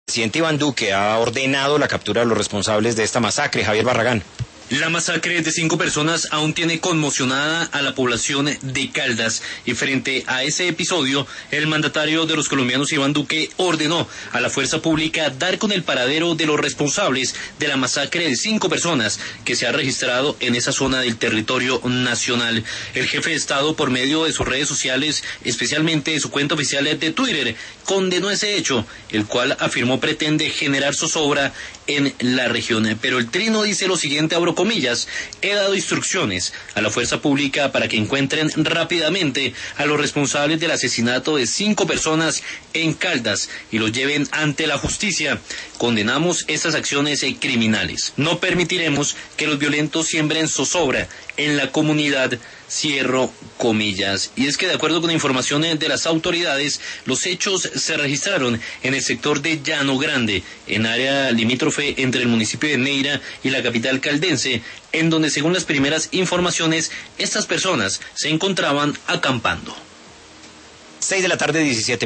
El presidente Iván Duque ha ordenado la captura de los responsables de esta masacre. Javier Barragán. La masacre de 5 personas aún tiene conmocionada a la población de Caldas, y frente a ese episodio, el mandatario de los colombianos Iván Duque ordenó a la fuerza pública dar con el paradero de los responsables de la masacre de 5 personas que se ha registrado en esa zona del territorio nacional. El jefe de Estado, por medio de sus redes sociales, especialmente de su cuenta oficial de Twitter, condenó ese hecho, el cual afirmó pretende generar zozobra en la región. Pero el trino dice lo siguiente, abro comillas: he dado instrucciones a la fuerza pública para que encuentren rápidamente a los responsables del asesinato de 5 personas en Caldas y los lleven ante la justicia. Condenamos estas acciones criminales. No permitiremos que los violentos siembren zozobra en la comunidad, cierro comillas. Y es que, de acuerdo con informaciones de las autoridades, los hechos se registraron en el sector de Llano Grande, en área limítrofe entre el municipio de Neira y la capital caldense, en donde, según las primeras informaciones, estas personas se encontraban acampando. 6 de la tarde, 17